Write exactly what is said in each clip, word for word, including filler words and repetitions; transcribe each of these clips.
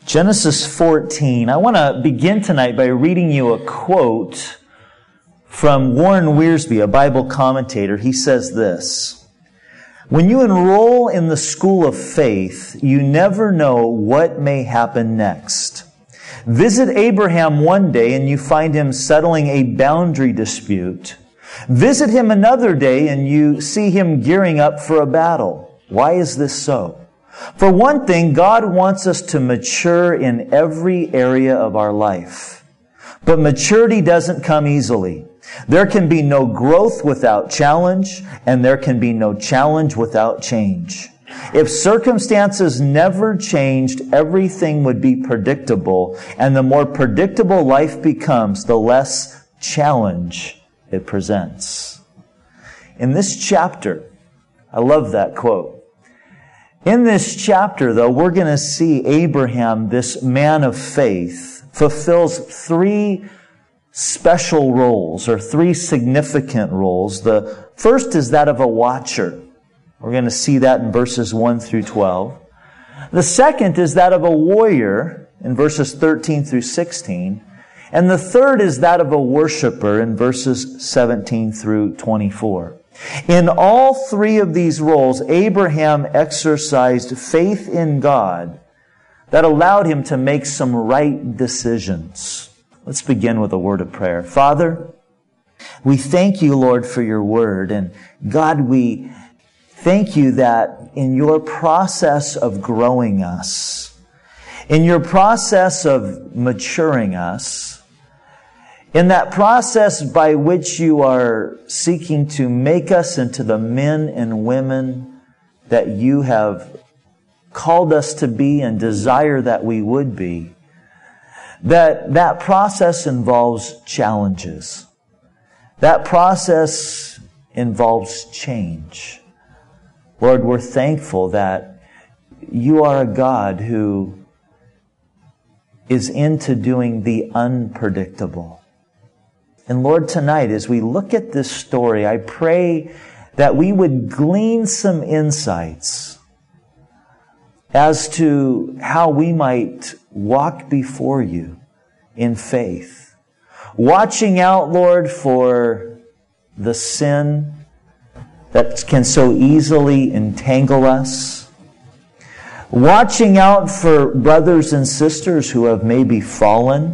Genesis fourteen. I want to begin tonight by reading you a quote from Warren Wiersbe, a Bible commentator. He says this: "When you enroll in the school of faith, you never know what may happen next. Visit Abraham one day and you find him settling a boundary dispute. Visit him another day and you see him gearing up for a battle. Why is this so? For one thing, God wants us to mature in every area of our life. But maturity doesn't come easily. There can be no growth without challenge, and there can be no challenge without change. If circumstances never changed, everything would be predictable, and the more predictable life becomes, the less challenge it presents." In this chapter, I love that quote. In this chapter, though, we're going to see Abraham, this man of faith, fulfills three special roles, or three significant roles. The first is that of a watcher. We're going to see that in verses one through twelve. The second is that of a warrior in verses thirteen through sixteen. And the third is that of a worshiper in verses seventeen through twenty-four. In all three of these roles, Abraham exercised faith in God that allowed him to make some right decisions. Let's begin with a word of prayer. Father, we thank you, Lord, for your word. And God, we thank you that in your process of growing us, in your process of maturing us, in that process by which you are seeking to make us into the men and women that you have called us to be and desire that we would be, that that process involves challenges. That process involves change. Lord, we're thankful that you are a God who is into doing the unpredictable. And Lord, tonight, as we look at this story, I pray that we would glean some insights as to how we might walk before you in faith. Watching out, Lord, for the sin that can so easily entangle us. Watching out for brothers and sisters who have maybe fallen.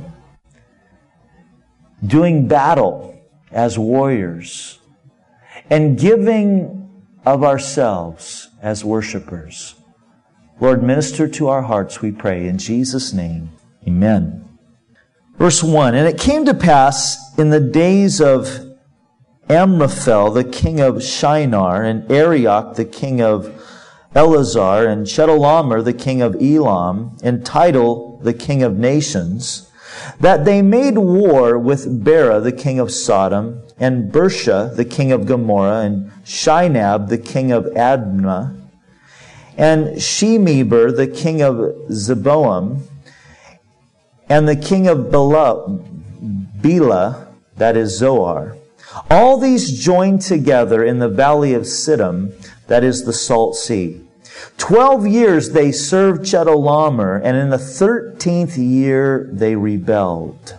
Doing battle as warriors, and giving of ourselves as worshipers. Lord, minister to our hearts, we pray. In Jesus' name, amen. Verse one, "And it came to pass in the days of Amraphel, the king of Shinar, and Arioch, the king of Elazar, and Chedorlaomer, the king of Elam, and Tidal, the king of nations, that they made war with Bera, the king of Sodom, and Bersha, the king of Gomorrah, and Shinab, the king of Admah, and Shemeber, the king of Zeboam, and the king of Bela, Bela, that is Zoar. All these joined together in the valley of Siddim, that is the Salt Sea. Twelve years they served Chedorlaomer, and in the thirteenth year they rebelled."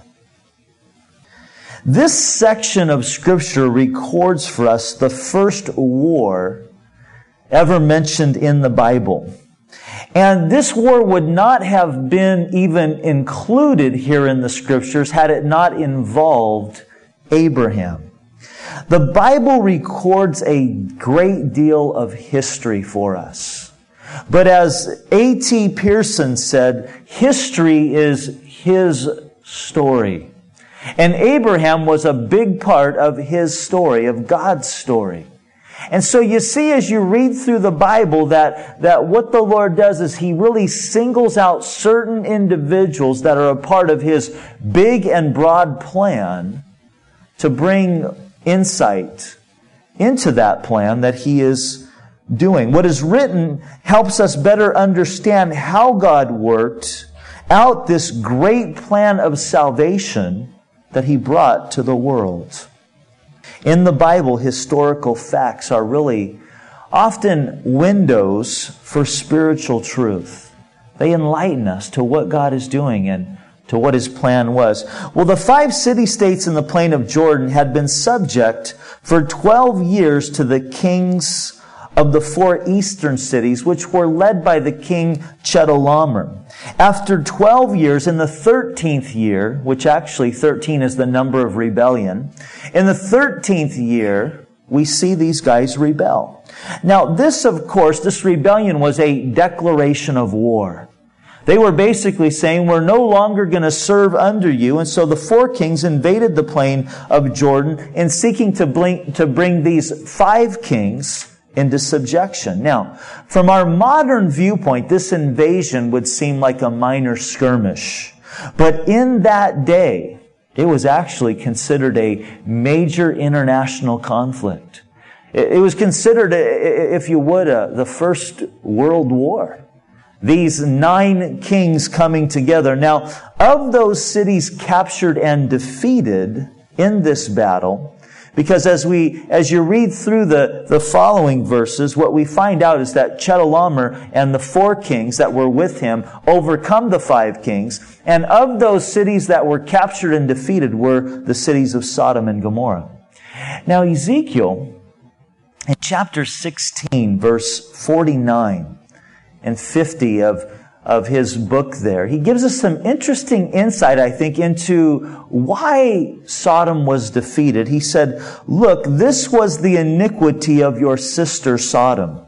This section of Scripture records for us the first war ever mentioned in the Bible. And this war would not have been even included here in the Scriptures had it not involved Abraham. The Bible records a great deal of history for us. But as A T Pearson said, history is his story. And Abraham was a big part of his story, of God's story. And so you see as you read through the Bible that, that what the Lord does is He really singles out certain individuals that are a part of His big and broad plan to bring insight into that plan that He is doing. What is written helps us better understand how God worked out this great plan of salvation that He brought to the world. In the Bible, historical facts are really often windows for spiritual truth. They enlighten us to what God is doing and to what His plan was. Well, the five city-states in the plain of Jordan had been subject for twelve years to the kings of the four eastern cities, which were led by the king Chedorlaomer. After twelve years, in the thirteenth year, which actually thirteen is the number of rebellion, in the thirteenth year, we see these guys rebel. Now, this, of course, this rebellion was a declaration of war. They were basically saying, we're no longer going to serve under you. And so the four kings invaded the plain of Jordan in seeking to bring, to bring these five kings into subjection. Now, from our modern viewpoint, this invasion would seem like a minor skirmish. But in that day, it was actually considered a major international conflict. It was considered, if you would, uh, the First World War. These nine kings coming together. Now, of those cities captured and defeated in this battle, because as we, as you read through the, the following verses, what we find out is that Chedorlaomer and the four kings that were with him overcome the five kings. And of those cities that were captured and defeated were the cities of Sodom and Gomorrah. Now, Ezekiel, in chapter sixteen, verse forty-nine and fifty of of his book there, he gives us some interesting insight, I think, into why Sodom was defeated. He said, look, this was the iniquity of your sister Sodom.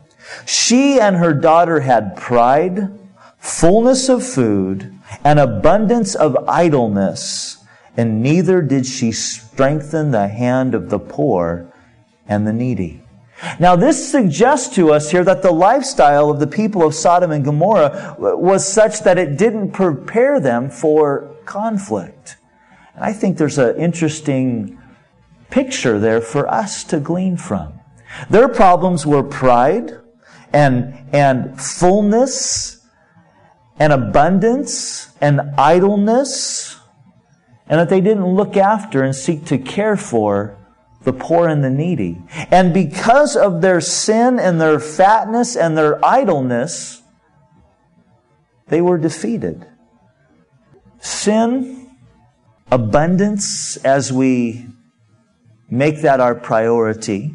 She and her daughter had pride, fullness of food, and abundance of idleness, and neither did she strengthen the hand of the poor and the needy. Now, this suggests to us here that the lifestyle of the people of Sodom and Gomorrah was such that it didn't prepare them for conflict. And I think there's an interesting picture there for us to glean from. Their problems were pride and, and fullness and abundance and idleness, and that they didn't look after and seek to care for the poor and the needy. And because of their sin and their fatness and their idleness, they were defeated. Sin, abundance, as we make that our priority,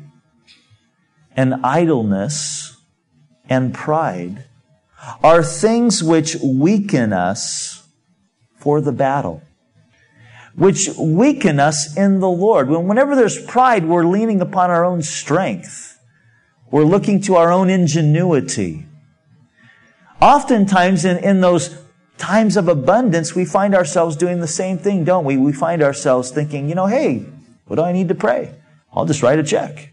and idleness and pride are things which weaken us for the battle, which weaken us in the Lord. Whenever there's pride, we're leaning upon our own strength. We're looking to our own ingenuity. Oftentimes, in, in those times of abundance, we find ourselves doing the same thing, don't we? We find ourselves thinking, you know, hey, what do I need to pray? I'll just write a check.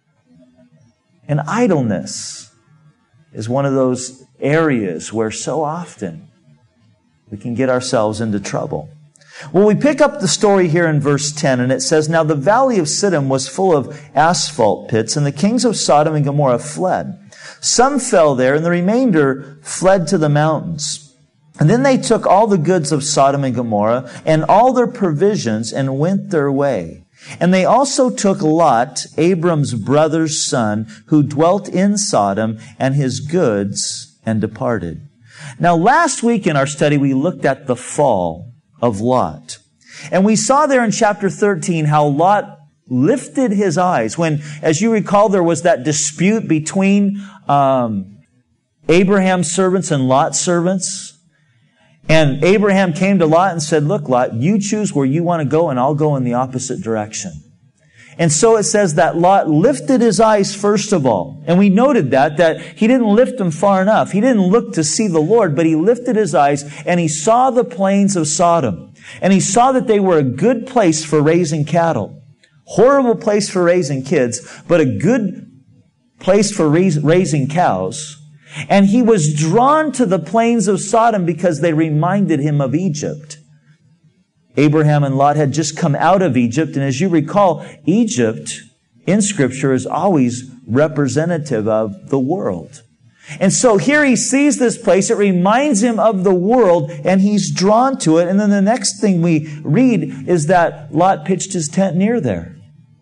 And idleness is one of those areas where so often we can get ourselves into trouble. Well, we pick up the story here in verse ten, and it says, now the valley of Siddim was full of asphalt pits, and the kings of Sodom and Gomorrah fled. Some fell there, and the remainder fled to the mountains. And then they took all the goods of Sodom and Gomorrah, and all their provisions, and went their way. And they also took Lot, Abram's brother's son, who dwelt in Sodom, and his goods, and departed. Now, last week in our study, we looked at the fall of Lot. And we saw there in chapter thirteen how Lot lifted his eyes when, as you recall, there was that dispute between um, Abraham's servants and Lot's servants. And Abraham came to Lot and said, look, Lot, you choose where you want to go and I'll go in the opposite direction. And so it says that Lot lifted his eyes first of all. And we noted that, that he didn't lift them far enough. He didn't look to see the Lord, but he lifted his eyes and he saw the plains of Sodom. And he saw that they were a good place for raising cattle. Horrible place for raising kids, but a good place for raising cows. And he was drawn to the plains of Sodom because they reminded him of Egypt. Abraham and Lot had just come out of Egypt, and as you recall, Egypt in Scripture is always representative of the world. And so here he sees this place, it reminds him of the world, and he's drawn to it. And then the next thing we read is that Lot pitched his tent near there.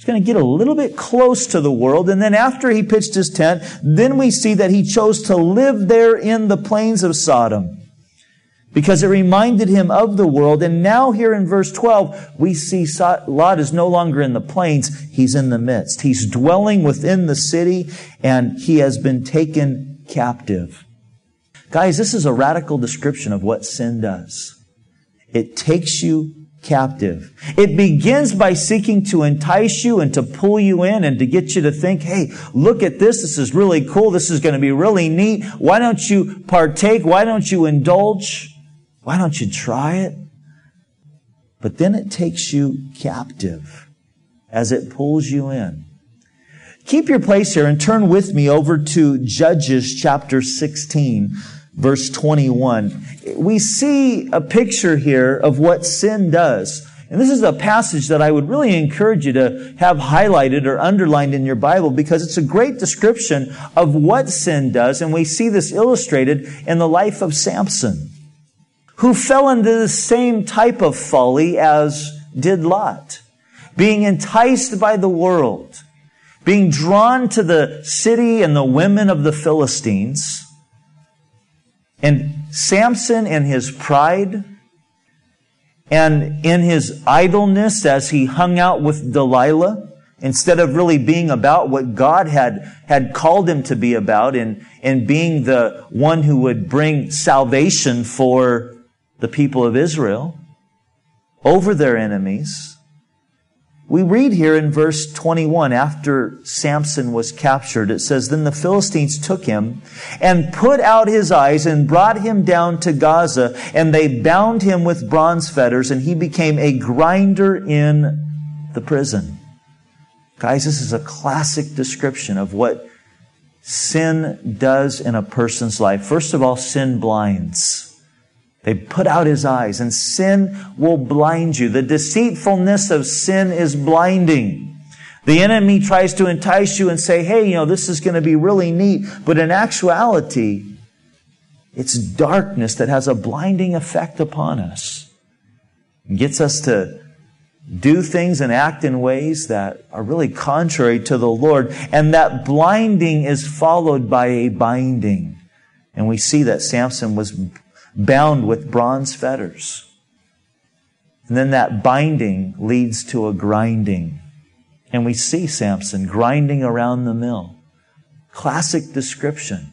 going to get a little bit close to the world. And then after he pitched his tent, then we see that he chose to live there in the plains of Sodom, because it reminded him of the world. And now here in verse twelve, we see Lot is no longer in the plains. He's in the midst. He's dwelling within the city, and he has been taken captive. Guys, this is a radical description of what sin does. It takes you captive. It begins by seeking to entice you and to pull you in and to get you to think, hey, look at this. This is really cool. This is going to be really neat. Why don't you partake? Why don't you indulge? Why don't you try it? But then it takes you captive as it pulls you in. Keep your place here and turn with me over to Judges chapter sixteen, verse twenty-one. We see a picture here of what sin does. And this is a passage that I would really encourage you to have highlighted or underlined in your Bible, because it's a great description of what sin does. And we see this illustrated in the life of Samson, who fell into the same type of folly as did Lot, being enticed by the world, being drawn to the city and the women of the Philistines. And Samson, in his pride and in his idleness as he hung out with Delilah, instead of really being about what God had, had called him to be about, and, and being the one who would bring salvation for the people of Israel over their enemies. We read here in verse twenty-one, after Samson was captured, it says, "Then the Philistines took him and put out his eyes and brought him down to Gaza, and they bound him with bronze fetters, and he became a grinder in the prison." Guys, this is a classic description of what sin does in a person's life. First of all, sin blinds. They put out his eyes, and sin will blind you. The deceitfulness of sin is blinding. The enemy tries to entice you and say, hey, you know, this is going to be really neat. But in actuality, it's darkness that has a blinding effect upon us. It gets us to do things and act in ways that are really contrary to the Lord. And that blinding is followed by a binding. And we see that Samson was bound with bronze fetters. And then that binding leads to a grinding. And we see Samson grinding around the mill. Classic description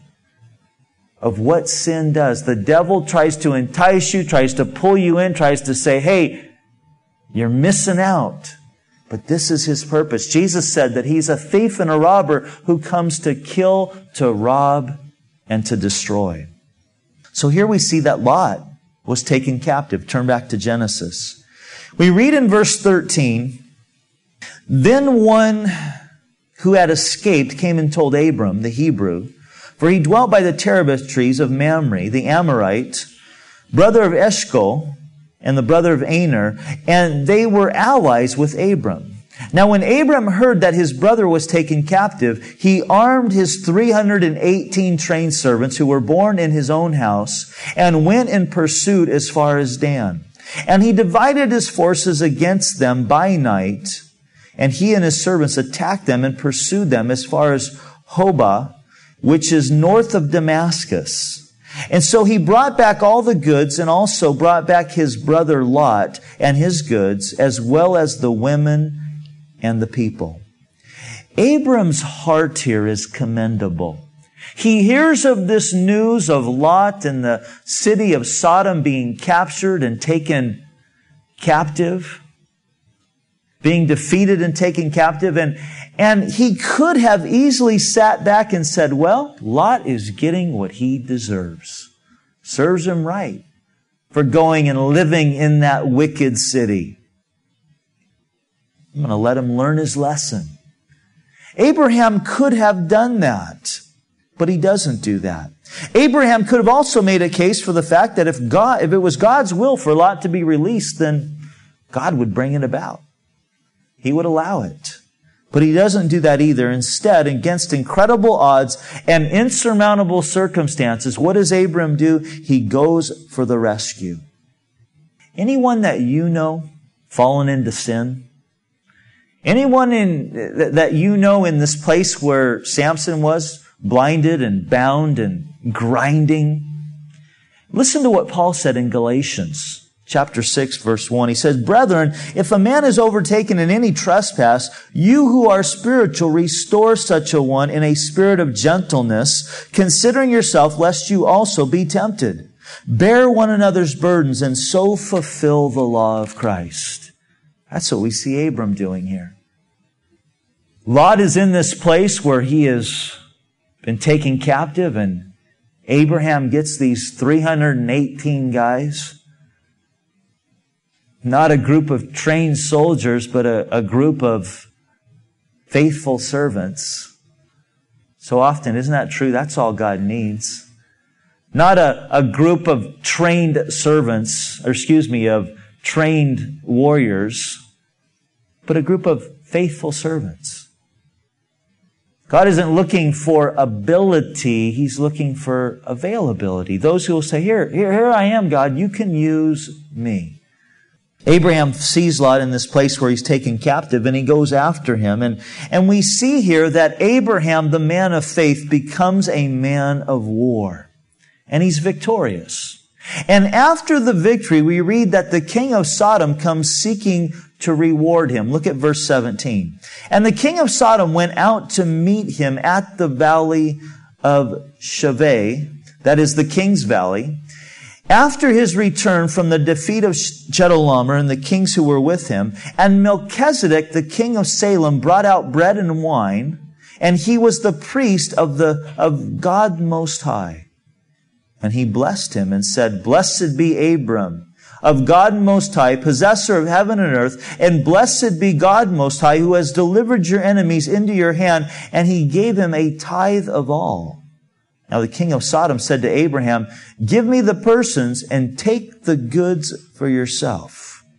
of what sin does. The devil tries to entice you, tries to pull you in, tries to say, hey, you're missing out. But this is his purpose. Jesus said that he's a thief and a robber who comes to kill, to rob, and to destroy. So here we see that Lot was taken captive. Turn back to Genesis. We read in verse thirteen, "Then one who had escaped came and told Abram, the Hebrew, for he dwelt by the terebinth trees of Mamre, the Amorite, brother of Eshcol, and the brother of Aner, and they were allies with Abram. Now when Abram heard that his brother was taken captive, he armed his three hundred eighteen trained servants who were born in his own house, and went in pursuit as far as Dan. And he divided his forces against them by night, and he and his servants attacked them and pursued them as far as Hobah, which is north of Damascus. And so he brought back all the goods, and also brought back his brother Lot and his goods, as well as the women and the people." Abram's heart here is commendable. He hears of this news of Lot and the city of Sodom being captured and taken captive, being defeated and taken captive. And, and he could have easily sat back and said, well, Lot is getting what he deserves. Serves him right for going and living in that wicked city. I'm going to let him learn his lesson. Abraham could have done that, but he doesn't do that. Abraham could have also made a case for the fact that if God, if it was God's will for Lot to be released, then God would bring it about. He would allow it. But he doesn't do that either. Instead, against incredible odds and insurmountable circumstances, what does Abram do? He goes for the rescue. Anyone that you know fallen into sin? Anyone in that you know in this place where Samson was, blinded and bound and grinding? Listen to what Paul said in Galatians chapter six, verse one. He says, "Brethren, if a man is overtaken in any trespass, you who are spiritual, restore such a one in a spirit of gentleness, considering yourself, lest you also be tempted. Bear one another's burdens, and so fulfill the law of Christ." That's what we see Abram doing here. Lot is in this place where he has been taken captive, and Abraham gets these three hundred eighteen guys. Not a group of trained soldiers, but a, a group of faithful servants. So often, isn't that true? That's all God needs. Not a, a group of trained servants, or excuse me, of trained warriors, but a group of faithful servants. God isn't looking for ability, He's looking for availability. Those who will say, here, here, here I am, God, you can use me. Abraham sees Lot in this place where he's taken captive, and he goes after him. And, and we see here that Abraham, the man of faith, becomes a man of war. And he's victorious. And after the victory, we read that the king of Sodom comes seeking to reward him. Look at verse seventeen. "And the king of Sodom went out to meet him at the valley of Shaveh," that is the king's valley, "after his return from the defeat of Chedorlaomer and the kings who were with him. And Melchizedek, the king of Salem, brought out bread and wine, and he was the priest of the of God Most High. And he blessed him and said, Blessed be Abram, of God Most High, possessor of heaven and earth, and blessed be God Most High, who has delivered your enemies into your hand. And he gave him a tithe of all. Now the king of Sodom said to Abraham, Give me the persons and take the goods for yourself.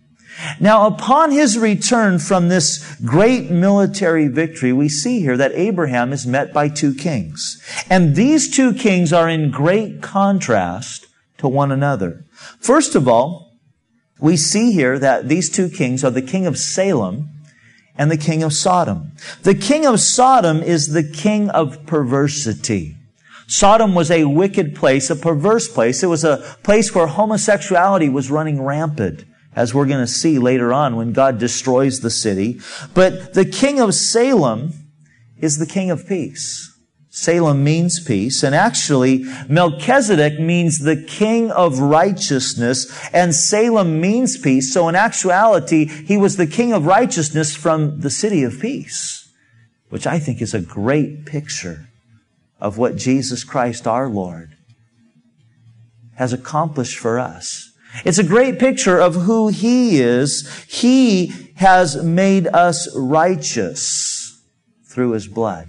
Now upon his return from this great military victory, we see here that Abraham is met by two kings. And these two kings are in great contrast to one another. First of all, we see here that these two kings are the king of Salem and the king of Sodom. The king of Sodom is the king of perversity. Sodom was a wicked place, a perverse place. It was a place where homosexuality was running rampant, as we're going to see later on when God destroys the city. But the king of Salem is the king of peace. Salem means peace, and actually Melchizedek means the king of righteousness, and Salem means peace. So in actuality, he was the king of righteousness from the city of peace, which I think is a great picture of what Jesus Christ our Lord has accomplished for us. It's a great picture of who He is. He has made us righteous through His blood.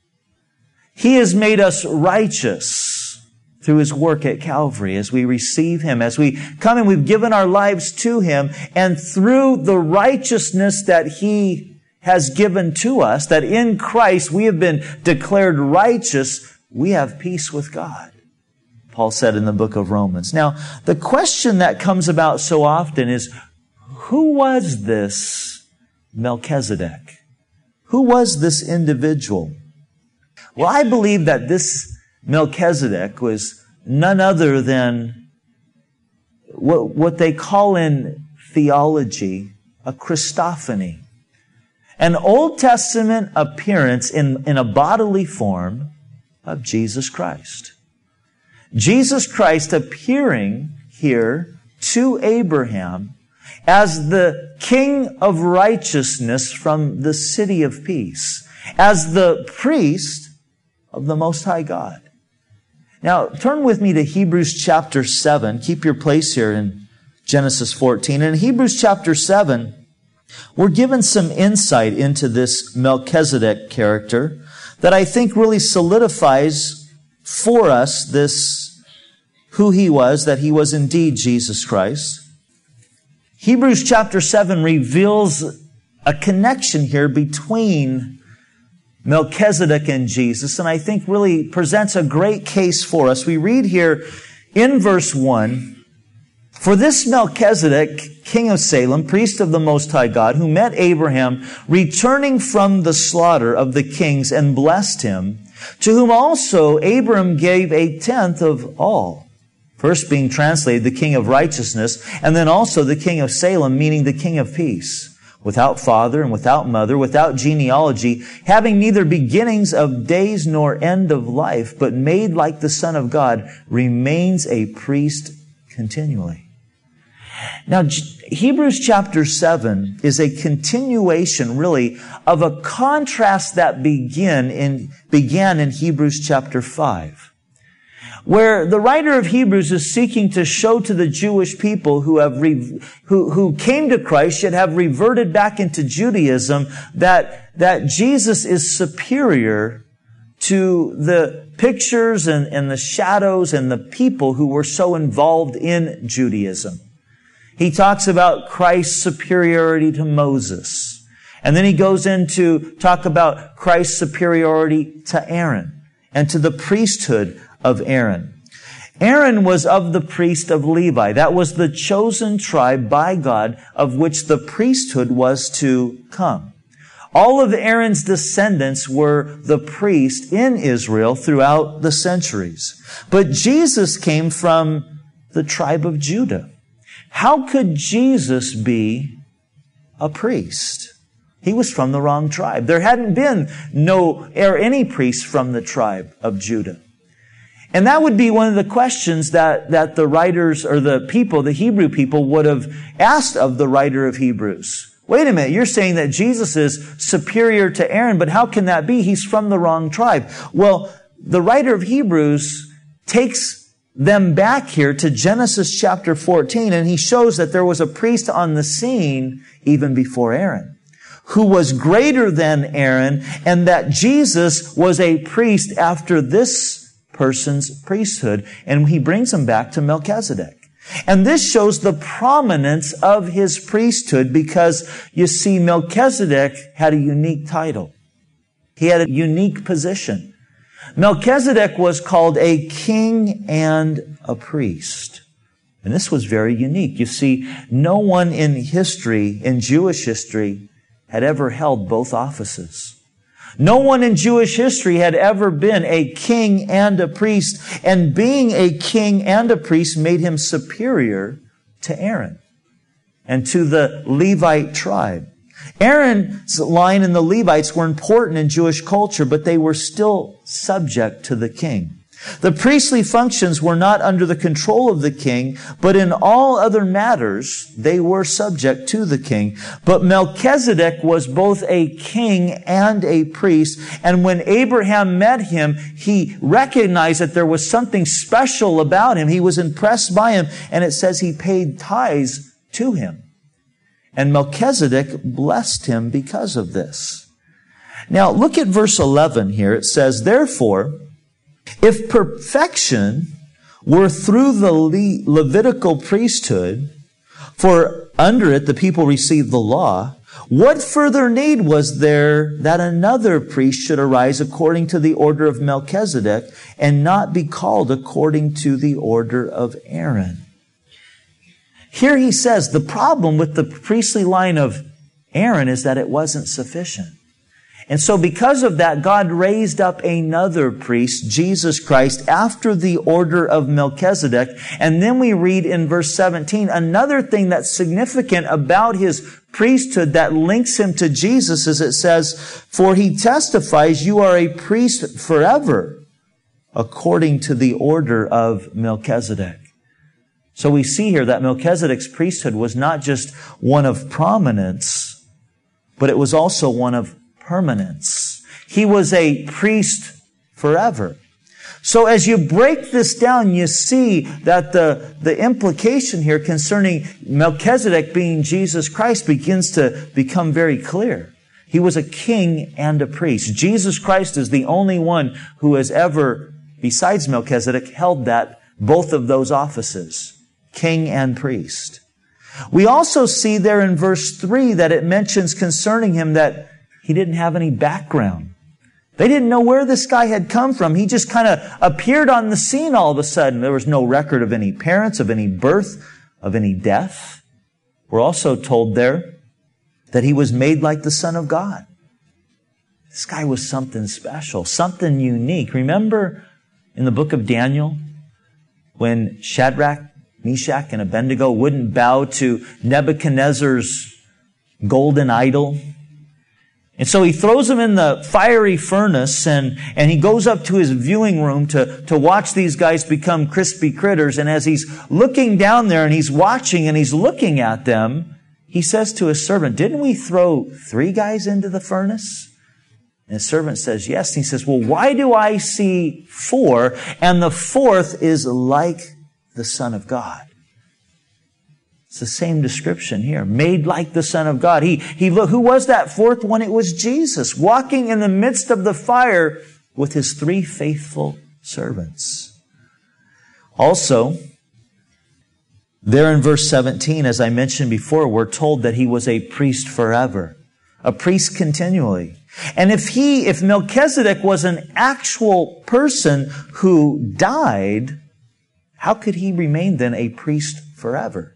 He has made us righteous through His work at Calvary as we receive Him, as we come and we've given our lives to Him, and through the righteousness that He has given to us, that in Christ we have been declared righteous, we have peace with God. Paul said in the book of Romans. Now, the question that comes about so often is, who was this Melchizedek? Who was this individual? Well, I believe that this Melchizedek was none other than what, what they call in theology a Christophany. An Old Testament appearance in, in a bodily form of Jesus Christ. Jesus Christ appearing here to Abraham as the King of righteousness from the city of peace, as the priest of the Most High God. Now, turn with me to Hebrews chapter seven. Keep your place here in Genesis fourteen. In Hebrews chapter seven, we're given some insight into this Melchizedek character that I think really solidifies for us this, who he was, that he was indeed Jesus Christ. Hebrews chapter seven reveals a connection here between Melchizedek and Jesus, and I think really presents a great case for us. We read here in verse one, For this Melchizedek, king of Salem, priest of the Most High God, who met Abraham returning from the slaughter of the kings and blessed him, to whom also Abram gave a tenth of all. First being translated the king of righteousness, and then also the king of Salem, meaning the king of peace, without father and without mother, without genealogy, having neither beginnings of days nor end of life, but made like the Son of God, remains a priest continually. Now, Hebrews chapter seven is a continuation, really, of a contrast that begin in, began in Hebrews chapter five, where the writer of Hebrews is seeking to show to the Jewish people who have re, who, who came to Christ, yet have reverted back into Judaism, that, that Jesus is superior to the pictures and, and the shadows and the people who were so involved in Judaism. He talks about Christ's superiority to Moses. And then he goes into talk about Christ's superiority to Aaron and to the priesthood of Aaron. Aaron was of the priest of Levi. That was the chosen tribe by God of which the priesthood was to come. All of Aaron's descendants were the priest in Israel throughout the centuries. But Jesus came from the tribe of Judah. How could Jesus be a priest? He was from the wrong tribe. There hadn't been no or any priest from the tribe of Judah. And that would be one of the questions that, that the writers or the people, the Hebrew people, would have asked of the writer of Hebrews. Wait a minute, you're saying that Jesus is superior to Aaron, but how can that be? He's from the wrong tribe. Well, the writer of Hebrews takes them back here to Genesis chapter fourteen, and he shows that there was a priest on the scene even before Aaron, who was greater than Aaron, and that Jesus was a priest after this person's priesthood, and he brings them back to Melchizedek. And this shows the prominence of his priesthood because, you see, Melchizedek had a unique title. He had a unique position. Melchizedek was called a king and a priest. And this was very unique. You see, no one in history, in Jewish history, had ever held both offices. No one in Jewish history had ever been a king and a priest, and being a king and a priest made him superior to Aaron and to the Levite tribe. Aaron's line and the Levites were important in Jewish culture, but they were still subject to the king. The priestly functions were not under the control of the king, but in all other matters, they were subject to the king. But Melchizedek was both a king and a priest, and when Abraham met him, he recognized that there was something special about him. He was impressed by him, and it says he paid tithes to him. And Melchizedek blessed him because of this. Now, look at verse eleven here. It says, therefore, if perfection were through the Le- Levitical priesthood, for under it the people received the law, what further need was there that another priest should arise according to the order of Melchizedek and not be called according to the order of Aaron? Here he says the problem with the priestly line of Aaron is that it wasn't sufficient. And so because of that, God raised up another priest, Jesus Christ, after the order of Melchizedek. And then we read in verse seventeen, another thing that's significant about his priesthood that links him to Jesus is it says, for he testifies, you are a priest forever, according to the order of Melchizedek. So we see here that Melchizedek's priesthood was not just one of prominence, but it was also one of permanence. He was a priest forever. So as you break this down, you see that the, the implication here concerning Melchizedek being Jesus Christ begins to become very clear. He was a king and a priest. Jesus Christ is the only one who has ever, besides Melchizedek, held that, both of those offices, king and priest. We also see there in verse three that it mentions concerning him that he didn't have any background. They didn't know where this guy had come from. He just kind of appeared on the scene all of a sudden. There was no record of any parents, of any birth, of any death. We're also told there that he was made like the Son of God. This guy was something special, something unique. Remember in the book of Daniel when Shadrach, Meshach, and Abednego wouldn't bow to Nebuchadnezzar's golden idol? And so he throws them in the fiery furnace and, and he goes up to his viewing room to, to watch these guys become crispy critters. And as he's looking down there and he's watching and he's looking at them, he says to his servant, "Didn't we throw three guys into the furnace?" And his servant says, "Yes." And he says, "Well, why do I see four? And the fourth is like the Son of God." It's the same description here. Made like the Son of God. He, he, look, who was that fourth one? It was Jesus, walking in the midst of the fire with his three faithful servants. Also, there in verse seventeen, as I mentioned before, we're told that he was a priest forever. A priest continually. And if he, if Melchizedek was an actual person who died, how could he remain then a priest forever?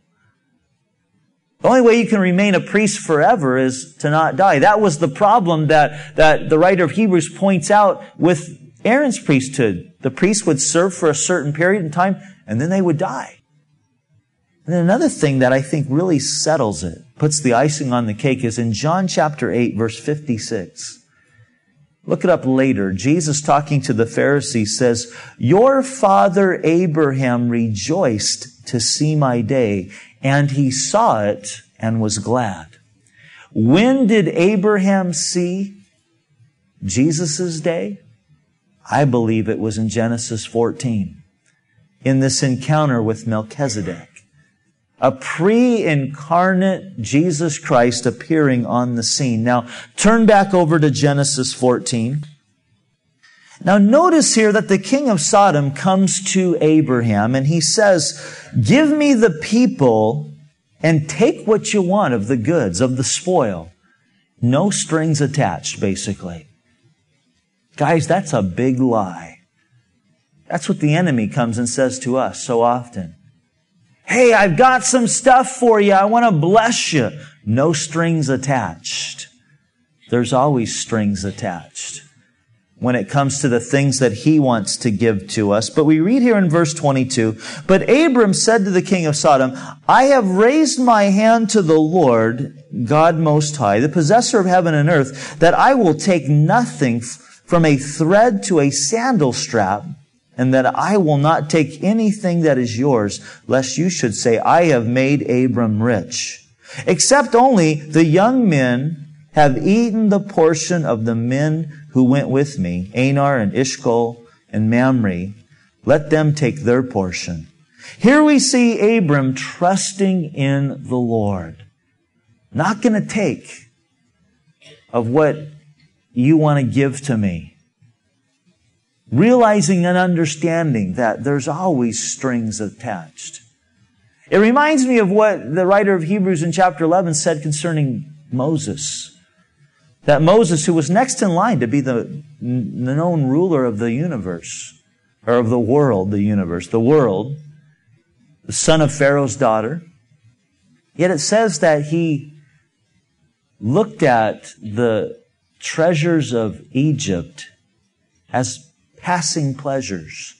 The only way you can remain a priest forever is to not die. That was the problem that, that the writer of Hebrews points out with Aaron's priesthood. The priest would serve for a certain period of time, and then they would die. And then another thing that I think really settles it, puts the icing on the cake, is in John chapter eight, verse fifty-six. Look it up later. Jesus, talking to the Pharisees, says, "Your father Abraham rejoiced to see my day, and he saw it and was glad." When did Abraham see Jesus' day? I believe it was in Genesis fourteen, in this encounter with Melchizedek. A pre-incarnate Jesus Christ appearing on the scene. Now, turn back over to Genesis fourteen. Now, notice here that the king of Sodom comes to Abraham and he says, "Give me the people and take what you want of the goods, of the spoil." No strings attached, basically. Guys, that's a big lie. That's what the enemy comes and says to us so often. "Hey, I've got some stuff for you. I want to bless you." No strings attached. There's always strings attached when it comes to the things that he wants to give to us. But we read here in verse twenty-two, "But Abram said to the king of Sodom, I have raised my hand to the Lord, God Most High, the possessor of heaven and earth, that I will take nothing from a thread to a sandal strap, and that I will not take anything that is yours, lest you should say, I have made Abram rich. Except only the young men have eaten the portion of the men who went with me, Anar and Ishkol and Mamre. Let them take their portion." Here we see Abram trusting in the Lord. Not going to take of what you want to give to me. Realizing and understanding that there's always strings attached. It reminds me of what the writer of Hebrews in chapter eleven said concerning Moses. That Moses, who was next in line to be the, the known ruler of the universe, or of the world, the universe, the world, the son of Pharaoh's daughter. Yet it says that he looked at the treasures of Egypt as passing pleasures.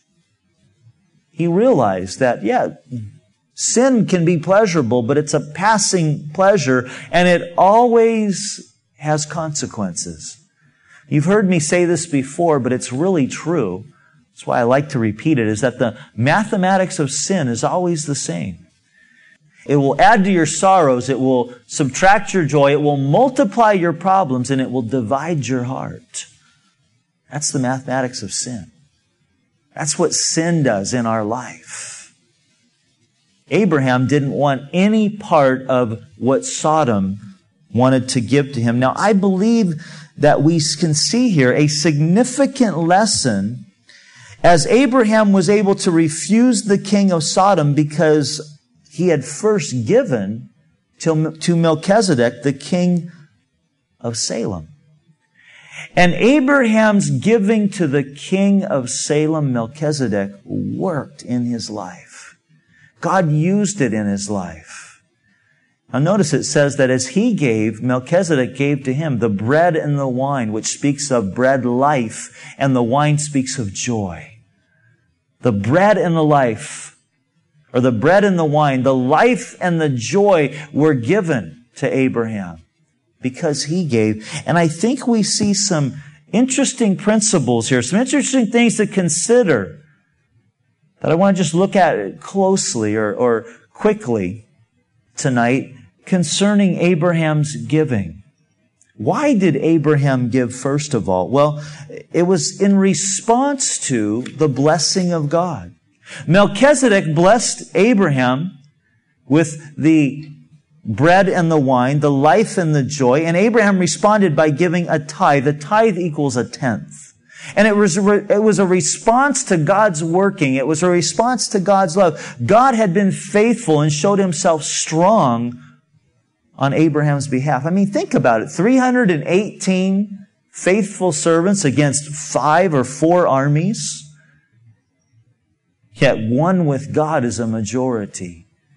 He realized that, yeah, sin can be pleasurable, but it's a passing pleasure, and it always has consequences. You've heard me say this before, but it's really true. That's why I like to repeat it, is that the mathematics of sin is always the same. It will add to your sorrows, it will subtract your joy, it will multiply your problems, and it will divide your heart. That's the mathematics of sin. That's what sin does in our life. Abraham didn't want any part of what Sodom wanted to give to him. Now, I believe that we can see here a significant lesson as Abraham was able to refuse the king of Sodom because he had first given to Melchizedek, the king of Salem. And Abraham's giving to the king of Salem, Melchizedek, worked in his life. God used it in his life. Now notice it says that as he gave, Melchizedek gave to him the bread and the wine, which speaks of bread life, and the wine speaks of joy. The bread and the life, or the bread and the wine, the life and the joy were given to Abraham because he gave. And I think we see some interesting principles here, some interesting things to consider that I want to just look at closely or, or quickly tonight concerning Abraham's giving. Why did Abraham give first of all? Well, it was in response to the blessing of God. Melchizedek blessed Abraham with the bread and the wine, the life and the joy, and Abraham responded by giving a tithe. A tithe equals a tenth. And it was, it was a response to God's working. It was a response to God's love. God had been faithful and showed himself strong on Abraham's behalf. I mean, think about it. three hundred eighteen faithful servants against five or four armies. Yet one with God is a majority.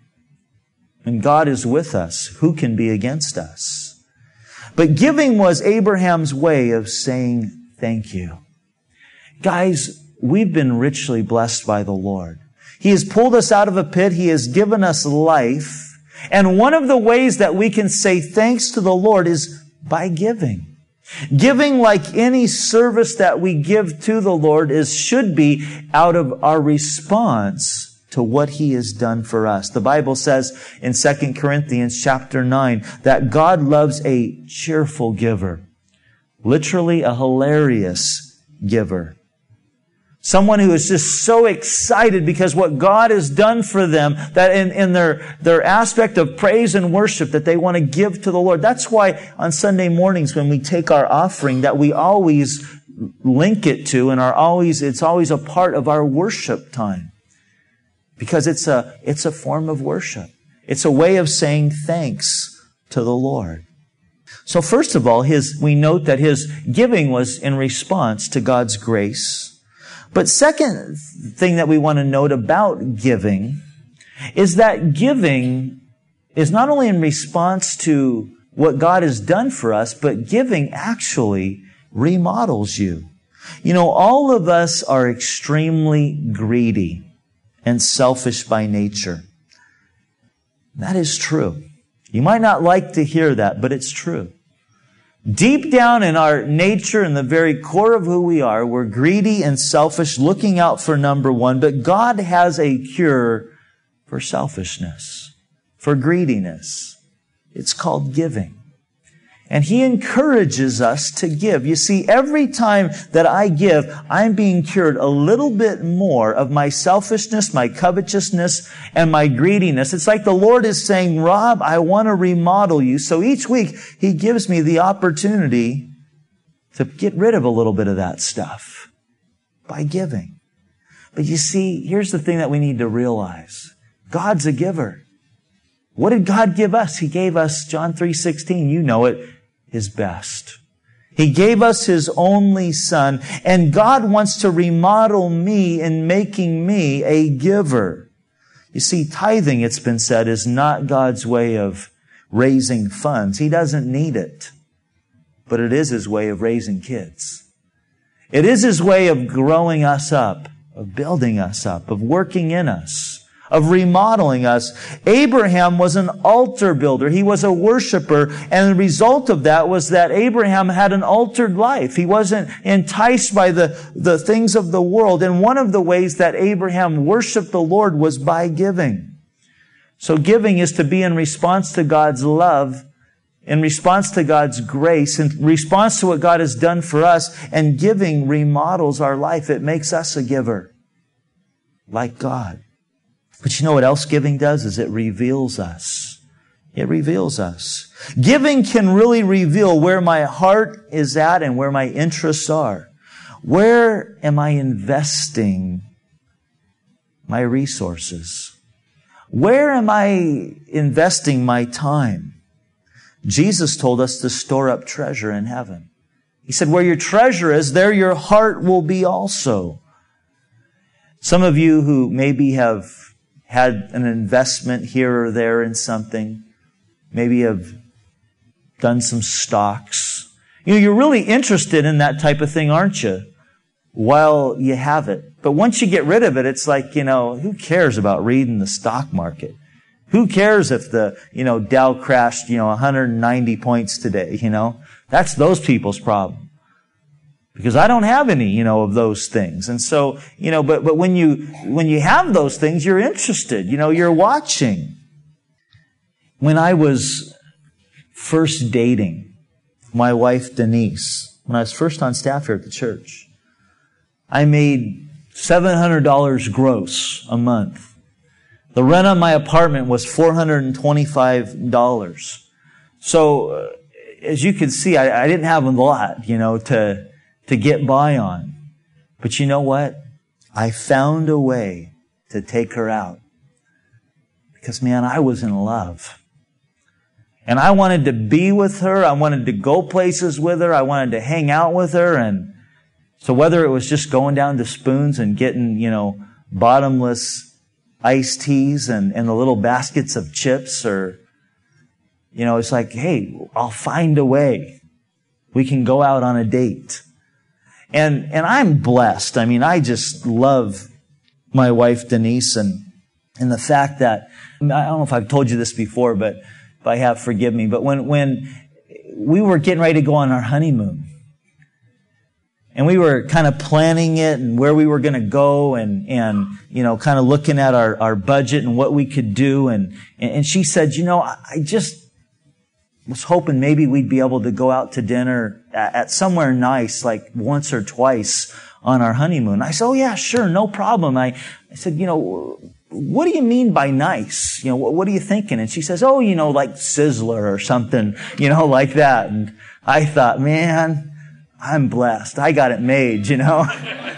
And God is with us. Who can be against us? But giving was Abraham's way of saying thank you. Guys, we've been richly blessed by the Lord. He has pulled us out of a pit. He has given us life. And one of the ways that we can say thanks to the Lord is by giving. Giving, like any service that we give to the Lord, is should be out of our response to what he has done for us. The Bible says in Second Corinthians chapter nine that God loves a cheerful giver. Literally a hilarious giver. Someone who is just so excited because what God has done for them, that in, in their, their aspect of praise and worship that they want to give to the Lord. That's why on Sunday mornings when we take our offering, that we always link it to and are always, it's always a part of our worship time. Because it's a, it's a form of worship. It's a way of saying thanks to the Lord. So first of all, his, we note that his giving was in response to God's grace. But second thing that we want to note about giving is that giving is not only in response to what God has done for us, but giving actually remodels you. You know, all of us are extremely greedy and selfish by nature. That is true. You might not like to hear that, but it's true. Deep down in our nature, in the very core of who we are, we're greedy and selfish, looking out for number one, but God has a cure for selfishness, for greediness. It's called giving. And he encourages us to give. You see, every time that I give, I'm being cured a little bit more of my selfishness, my covetousness, and my greediness. It's like the Lord is saying, Rob, I want to remodel you. So each week, he gives me the opportunity to get rid of a little bit of that stuff by giving. But you see, here's the thing that we need to realize. God's a giver. What did God give us? He gave us, John three sixteen, you know it, his best. He gave us his only son, and God wants to remodel me in making me a giver. You see, tithing, it's been said, is not God's way of raising funds. He doesn't need it. But it is his way of raising kids. It is his way of growing us up, of building us up, of working in us, of remodeling us. Abraham was an altar builder. He was a worshiper. And the result of that was that Abraham had an altered life. He wasn't enticed by the, the things of the world. And one of the ways that Abraham worshiped the Lord was by giving. So giving is to be in response to God's love, in response to God's grace, in response to what God has done for us. And giving remodels our life. It makes us a giver, like God. But you know what else giving does? Is it reveals us. It reveals us. Giving can really reveal where my heart is at and where my interests are. Where am I investing my resources? Where am I investing my time? Jesus told us to store up treasure in heaven. He said, where your treasure is, there your heart will be also. Some of you who maybe have had an investment here or there in something. Maybe have done some stocks. You know, you're really interested in that type of thing, aren't you? While you have it. But once you get rid of it, it's like, you know, who cares about reading the stock market? Who cares if the, you know, Dow crashed, you know, one hundred ninety points today, you know? That's those people's problem. Because I don't have any, you know, of those things. And so, you know, but, but when you, when you have those things, you're interested, you know, you're watching. When I was first dating my wife, Denise, when I was first on staff here at the church, I made seven hundred dollars gross a month. The rent on my apartment was four hundred twenty-five dollars. So, uh, as you can see, I, I didn't have a lot, you know, to, to get by on. But you know what? I found a way to take her out. Because, man, I was in love. And I wanted to be with her. I wanted to go places with her. I wanted to hang out with her. And so whether it was just going down to Spoons and getting, you know, bottomless iced teas and, and the little baskets of chips, or, you know, it's like, hey, I'll find a way. We can go out on a date. And, and I'm blessed. I mean, I just love my wife, Denise, and, and the fact that, I don't know if I've told you this before, but if I have, forgive me. But when, when we were getting ready to go on our honeymoon, and we were kind of planning it and where we were going to go, and, and, you know, kind of looking at our, our budget and what we could do. And, and she said, you know, I just was hoping maybe we'd be able to go out to dinner at, at somewhere nice, like once or twice on our honeymoon. I said, oh yeah, sure, no problem. I, I said, you know, what do you mean by nice? You know, what, what are you thinking? And she says, oh, you know, like Sizzler or something, you know, like that. And I thought, man, I'm blessed. I got it made, you know.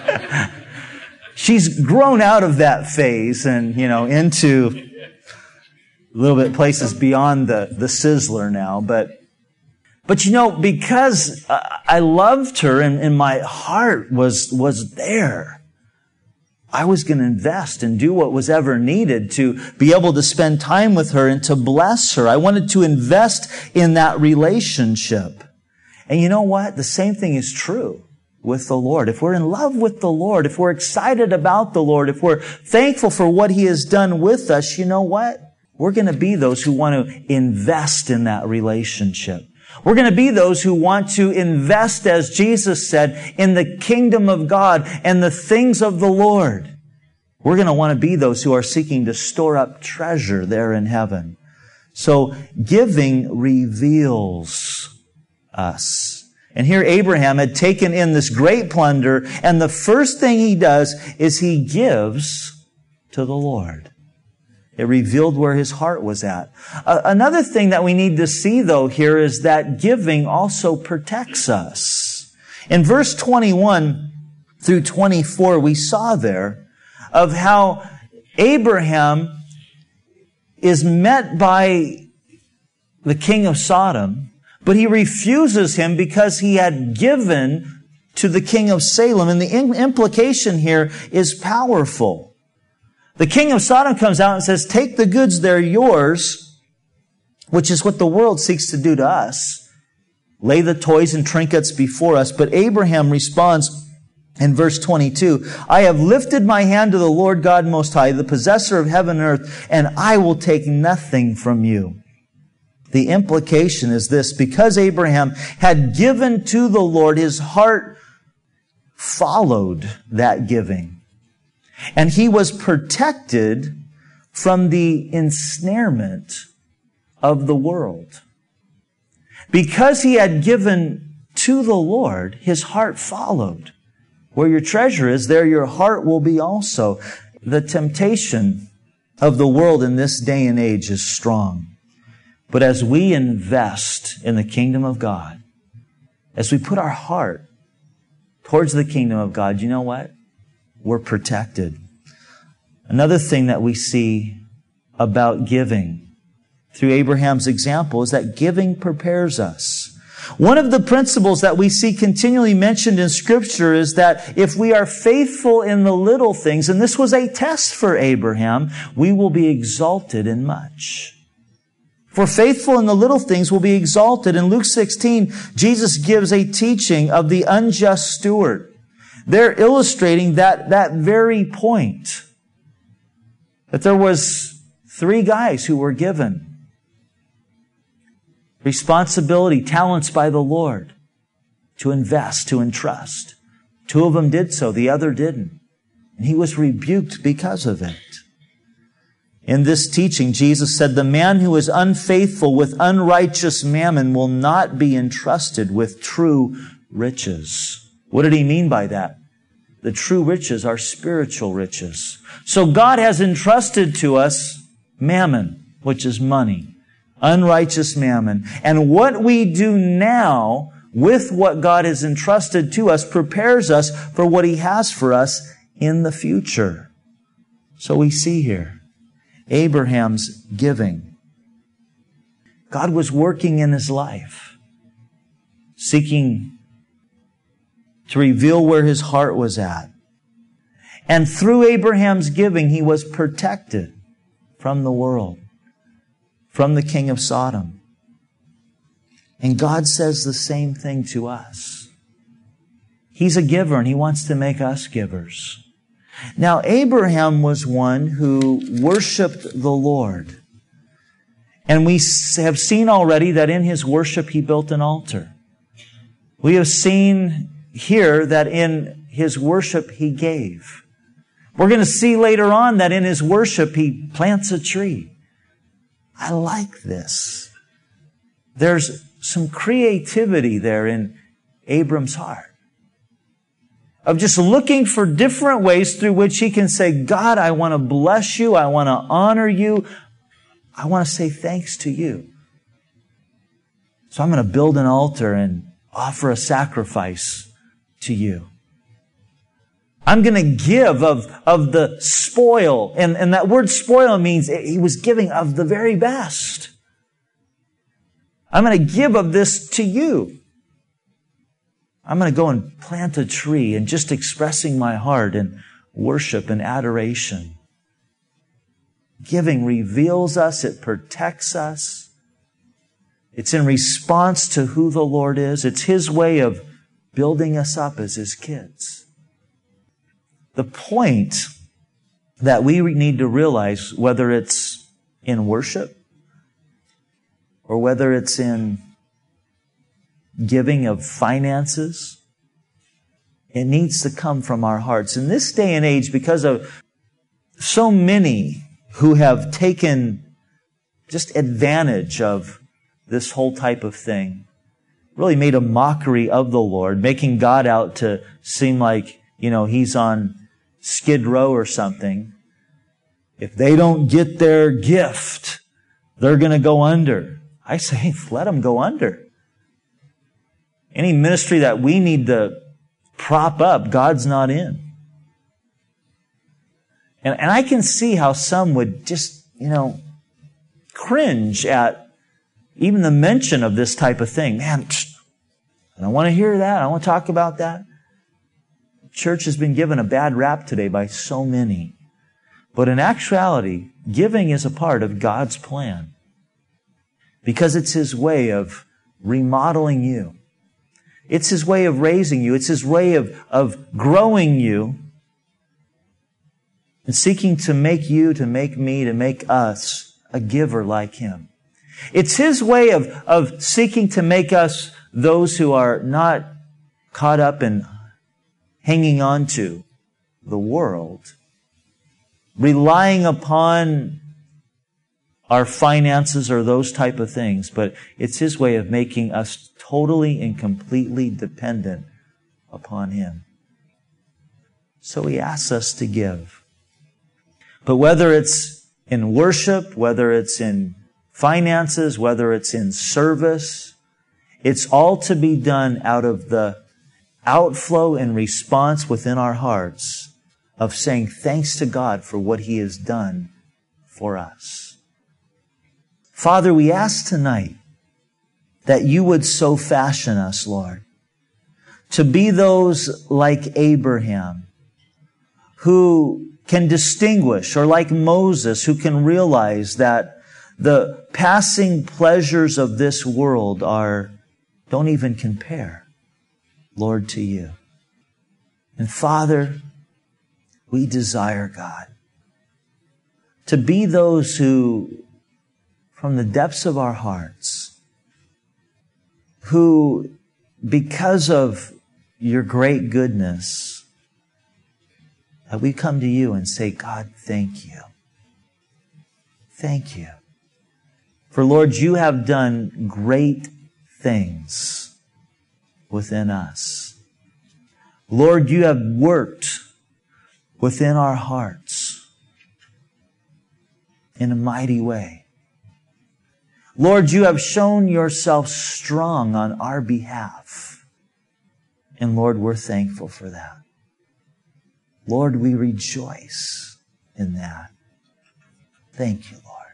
She's grown out of that phase and, you know, into a little bit places beyond the, the Sizzler now. But, but you know, because I loved her and, and my heart was, was there, I was going to invest and do what was ever needed to be able to spend time with her and to bless her. I wanted to invest in that relationship. And you know what? The same thing is true with the Lord. If we're in love with the Lord, if we're excited about the Lord, if we're thankful for what He has done with us, you know what? We're going to be those who want to invest in that relationship. We're going to be those who want to invest, as Jesus said, in the kingdom of God and the things of the Lord. We're going to want to be those who are seeking to store up treasure there in heaven. So giving reveals us. And here Abraham had taken in this great plunder, and the first thing he does is he gives to the Lord. It revealed where his heart was at. Uh, another thing that we need to see, though, here is that giving also protects us. In verse twenty-one through twenty-four, we saw there of how Abraham is met by the king of Sodom, but he refuses him because he had given to the king of Salem. And the implication here is powerful. The king of Sodom comes out and says, take the goods, they're yours, which is what the world seeks to do to us. Lay the toys and trinkets before us. But Abraham responds in verse twenty-two, I have lifted my hand to the Lord God Most High, the possessor of heaven and earth, and I will take nothing from you. The implication is this: because Abraham had given to the Lord, his heart followed that giving. And he was protected from the ensnarement of the world. Because he had given to the Lord, his heart followed. Where your treasure is, there your heart will be also. The temptation of the world in this day and age is strong. But as we invest in the kingdom of God, as we put our heart towards the kingdom of God, you know what? We're protected. Another thing that we see about giving through Abraham's example is that giving prepares us. One of the principles that we see continually mentioned in Scripture is that if we are faithful in the little things, and this was a test for Abraham, we will be exalted in much. For faithful in the little things will be exalted. In Luke sixteen, Jesus gives a teaching of the unjust steward. They're illustrating that, that very point. That there was three guys who were given responsibility, talents by the Lord to invest, to entrust. Two of them did so, the other didn't. And he was rebuked because of it. In this teaching, Jesus said, the man who is unfaithful with unrighteous mammon will not be entrusted with true riches. What did he mean by that? The true riches are spiritual riches. So God has entrusted to us mammon, which is money. Unrighteous mammon. And what we do now with what God has entrusted to us prepares us for what He has for us in the future. So we see here Abraham's giving. God was working in his life, seeking to reveal where his heart was at. And through Abraham's giving, he was protected from the world, from the king of Sodom. And God says the same thing to us. He's a giver and He wants to make us givers. Now, Abraham was one who worshiped the Lord. And we have seen already that in his worship he built an altar. We have seen here that in his worship he gave. We're going to see later on that in his worship he plants a tree. I like this. There's some creativity there in Abram's heart, of just looking for different ways through which he can say, God, I want to bless you. I want to honor you. I want to say thanks to you. So I'm going to build an altar and offer a sacrifice to you. I'm going to give of, of the spoil. And, and that word spoil means he was giving of the very best. I'm going to give of this to you. I'm going to go and plant a tree and just expressing my heart in worship and adoration. Giving reveals us. It protects us. It's in response to who the Lord is. It's His way of building us up as His kids. The point that we need to realize, whether it's in worship or whether it's in giving of finances, it needs to come from our hearts. In this day and age, because of so many who have taken just advantage of this whole type of thing, really made a mockery of the Lord, making God out to seem like, you know, He's on Skid Row or something. If they don't get their gift, they're going to go under. I say, let them go under. Any ministry that we need to prop up, God's not in. And, and I can see how some would just, you know, cringe at even the mention of this type of thing. Man, I don't want to hear that. I don't want to talk about that. Church has been given a bad rap today by so many. But in actuality, giving is a part of God's plan. Because it's His way of remodeling you. It's His way of raising you. It's His way of, of growing you and seeking to make you, to make me, to make us a giver like Him. It's His way of, of seeking to make us those who are not caught up in hanging on to the world, relying upon our finances or those type of things, but it's His way of making us totally and completely dependent upon Him. So He asks us to give. But whether it's in worship, whether it's in finances, whether it's in service, it's all to be done out of the outflow and response within our hearts of saying thanks to God for what He has done for us. Father, we ask tonight that you would so fashion us, Lord, to be those like Abraham, who can distinguish, or like Moses, who can realize that the passing pleasures of this world are, don't even compare, Lord, to you. And Father, we desire, God, to be those who, from the depths of our hearts, who, because of your great goodness, that we come to you and say, God, thank you. Thank you. For Lord, you have done great things within us. Lord, you have worked within our hearts in a mighty way. Lord, you have shown yourself strong on our behalf. And Lord, we're thankful for that. Lord, we rejoice in that. Thank you, Lord.